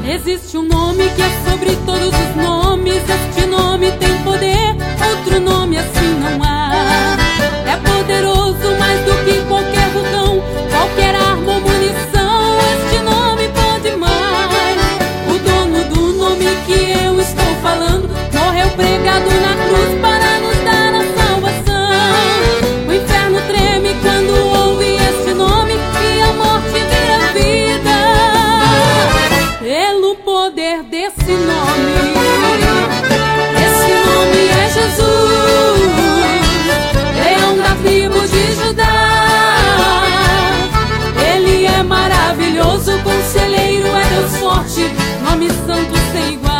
Existe um nome que é sobre todos os nomes. Este nome tem poder, outro nome assim não há. É poderoso mais do que qualquer vulcão, qualquer arma ou munição. Este nome pode mais. O dono do nome que eu estou falando morreu pregado na cruz para nos dar a salvação. O inferno treme quando ouve este nome e a morte vira vida pelo poder desse nome. Esse nome é Jesus, leão da tribo de Judá. Ele é maravilhoso, conselheiro, é Deus forte, nome santo sem igual.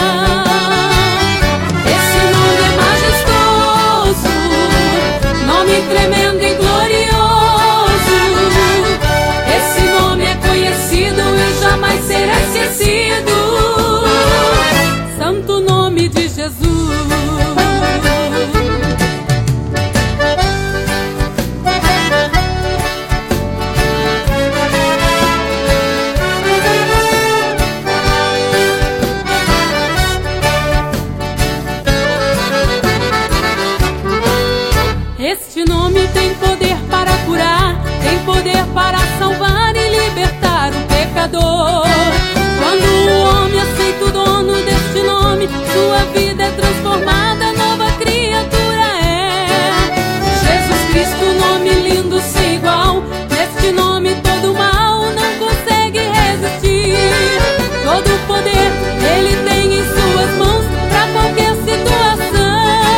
Esse nome é majestoso, nome tremendo e glorioso. Esse nome é conhecido e jamais será esquecido. Santo nome de Jesus. Este nome tem poder para curar, tem poder para salvar e libertar o pecador. Quando o homem aceita o dono deste nome, sua vida é transformada, nova criatura é. Jesus Cristo, nome lindo sem igual. Neste nome todo mal não consegue resistir. Todo o poder ele tem em suas mãos para qualquer situação.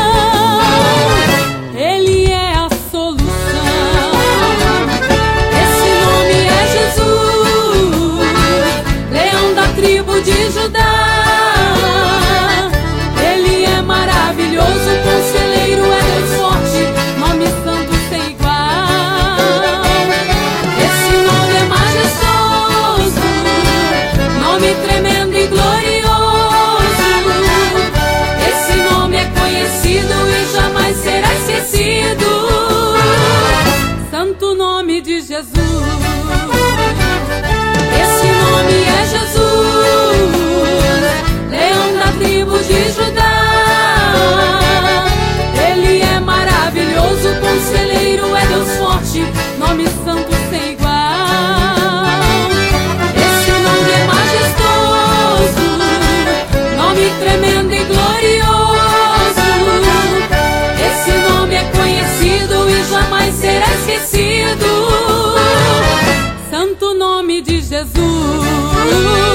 Ele é a solução. Esse nome é Jesus, leão da tribo de Judá. Ele é maravilhoso, conselheiro, é Deus forte, nome santo sem igual. Esse nome é majestoso, nome tremendo e glorioso. Esse nome é conhecido e jamais será esquecido. Santo nome de Jesus. Esse nome é Jesus, leão da tribo de Judá. Ele é maravilhoso, conselheiro, é Deus forte, nome santo sem igual. Esse nome é majestoso, nome tremendo e glorioso. Esse nome é conhecido e jamais será esquecido. Santo nome de Jesus.